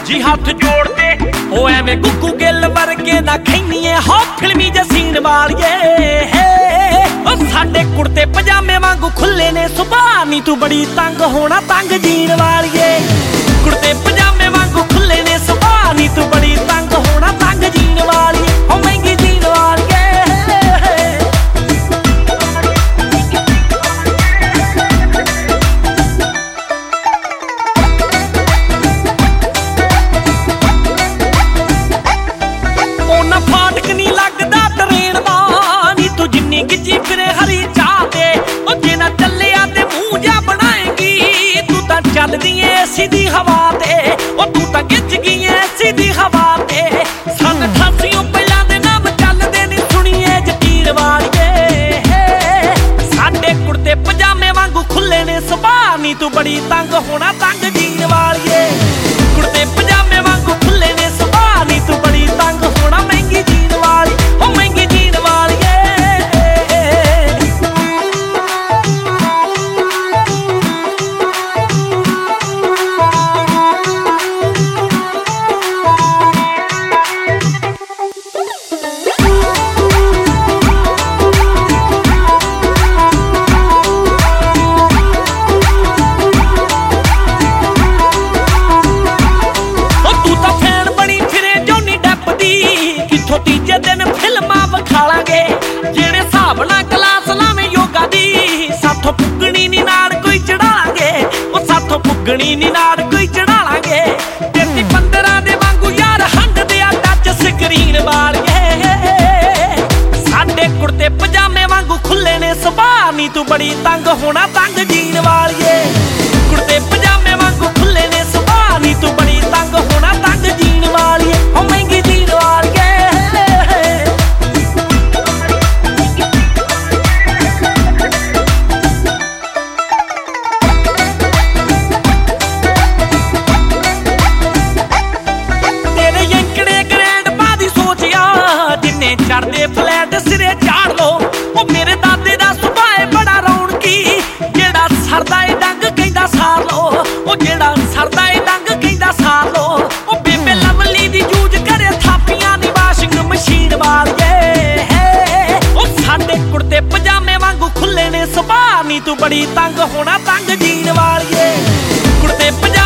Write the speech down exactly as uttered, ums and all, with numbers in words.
जी हाथ जोड़ते ओ एवें गुग्गू गिल वर्गे ना खैनीए हो फिल्मी जसीन वालिए ओ साडे कुर्ते पजामे वांगू खुले ने सुभाह नी तू बड़ी तंग होना तंग जीन वालिए कुर्ते पजामे वांगू खुले ने सुभाह नी तू बड़ी तंग होना तंग जीन वालिए ओ महंगी जीन वालिए गिजी फिरे हरी चाहते ओ जिना चलिया ते मुंह जा बनाएगी तू तां चलदी ऐ सीधी हवा ते ओ तू तां गिज गई ऐ सीधी हवा ते सन अठासियों पहलां दे नाम चलदे नी सुनिए जकीर वालिए साडे कुर्ते पजामे वांगू खुले ने सुभाह नी तू बड़ी तंग होना तंग जीन वालिए कुर्ते पजामे वांगू खुले ने सुभाह नी तू बड़ी तंग होना महंगी जीन वाली ओ महंगी जीन वाली तीजे दिन फिल्मां विखालांगे जेड़े हिसाब नाल क्लास लावे योगा दी साथों पुगनी नी नाड़ कोई चढ़ालांगे ओ साथों पुगनी नी नाड़ कोई चढ़ालांगे तेती पंद्रह दे वांगू यार हंड दे टच स्क्रीन वालिए साडे कुर्ते पजामे वांगू खुले ने सुभाह नी तू बड़ी तंग होना तंग जीन वालिए कुर्ते पजामे वांगू खुले ने सुभाह नी तू बड़ी तंग होना तंग जीन वालिए ओ महंगी जीन वालिए चढ़दे फ्लैट सिरे चाड़ लो ओ मेरे दादे दा सुभाए बड़ा रौनकी जेड़ा सरदा ए डंग कहंदा सार लो ओ जेड़ा सरदा ए डंग कहंदा सार लो ओ बेबे लवली दी जूझ करे थापियां दी वाशिंग मशीन वालिए ओ साडे कुर्ते पजामे वांगू खुले ने सुभाह नी तू बड़ी तंग होना तंग जीन वालिए कुर्ते